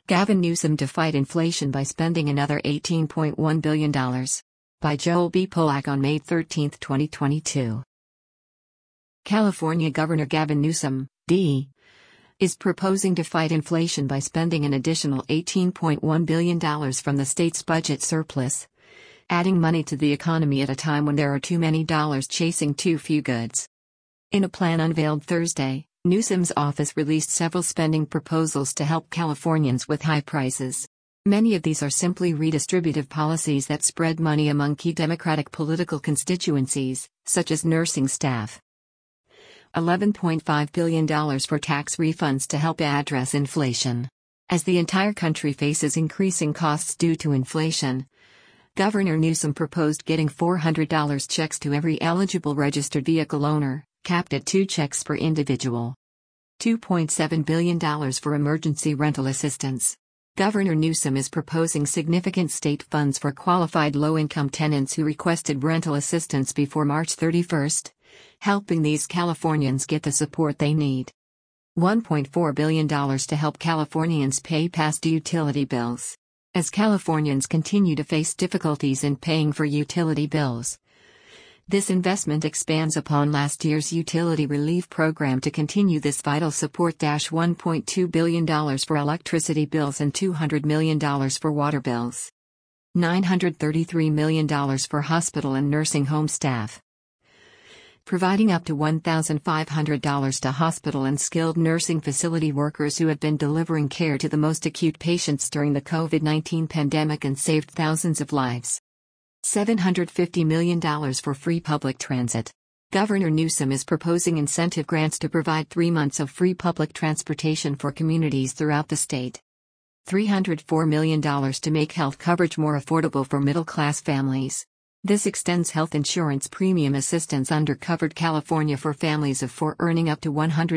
Gavin Newsom to fight inflation by spending another $18.1 billion. By Joel B. Polak on May 13, 2022. California Governor Gavin Newsom, D., is proposing to fight inflation by spending an additional $18.1 billion from the state's budget surplus, adding money to the economy at a time when there are too many dollars chasing too few goods. In a plan unveiled Thursday, Newsom's office released several spending proposals to help Californians with high prices. Many of these are simply redistributive policies that spread money among key Democratic political constituencies, such as nursing staff. $11.5 billion for tax refunds to help address inflation. As the entire country faces increasing costs due to inflation, Governor Newsom proposed getting $400 checks to every eligible registered vehicle owner, capped at 2 checks per individual. $2.7 billion for emergency rental assistance. Governor Newsom is proposing significant state funds for qualified low-income tenants who requested rental assistance before March 31, helping these Californians get the support they need. $1.4 billion to help Californians pay past due utility bills. As Californians continue to face difficulties in paying for utility bills, this investment expands upon last year's utility relief program to continue this vital support. $1.2 billion for electricity bills and $200 million for water bills. $933 million for hospital and nursing home staff. Providing up to $1,500 to hospital and skilled nursing facility workers who have been delivering care to the most acute patients during the COVID-19 pandemic and saved thousands of lives. $750 million for free public transit. Governor Newsom is proposing incentive grants to provide 3 months of free public transportation for communities throughout the state. $304 million to make health coverage more affordable for middle-class families. This extends health insurance premium assistance under Covered California for families of 4 earning up to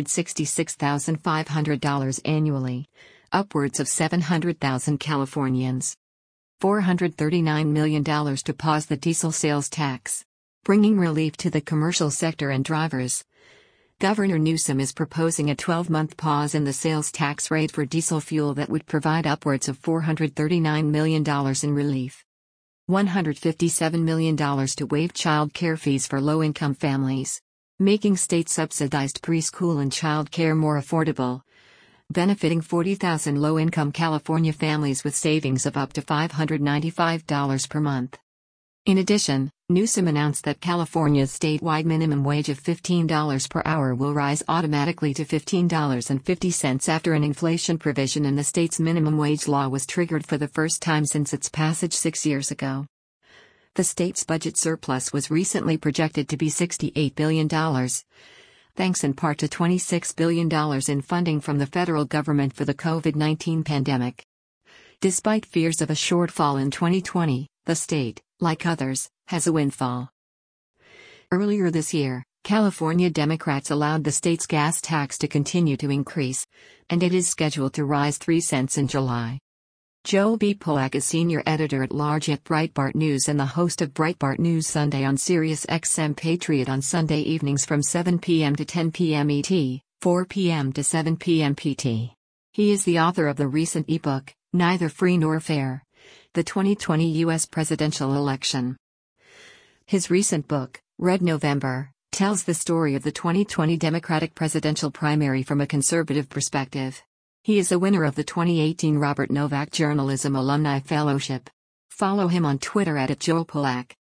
$166,500 annually, upwards of 700,000 Californians. $439 million to pause the diesel sales tax, bringing relief to the commercial sector and drivers. Governor Newsom is proposing a 12-month pause in the sales tax rate for diesel fuel that would provide upwards of $439 million in relief. $157 million to waive child care fees for low-income families, making state-subsidized preschool and child care more affordable, benefiting 40,000 low-income California families with savings of up to $595 per month. In addition, Newsom announced that California's statewide minimum wage of $15 per hour will rise automatically to $15.50 after an inflation provision in the state's minimum wage law was triggered for the first time since its passage 6 years ago. The state's budget surplus was recently projected to be $68 billion, thanks in part to $26 billion in funding from the federal government for the COVID-19 pandemic. Despite fears of a shortfall in 2020, the state, like others, has a windfall. Earlier this year, California Democrats allowed the state's gas tax to continue to increase, and it is scheduled to rise 3 cents in July. Joel B. Polak is senior editor-at-large at Breitbart News and the host of Breitbart News Sunday on SiriusXM Patriot on Sunday evenings from 7 p.m. to 10 p.m. ET, 4 p.m. to 7 p.m. PT. He is the author of the recent ebook, Neither Free Nor Fair: The 2020 U.S. Presidential Election. His recent book, Red November, tells the story of the 2020 Democratic presidential primary from a conservative perspective. He is a winner of the 2018 Robert Novak Journalism Alumni Fellowship. Follow him on Twitter @JoelPolak.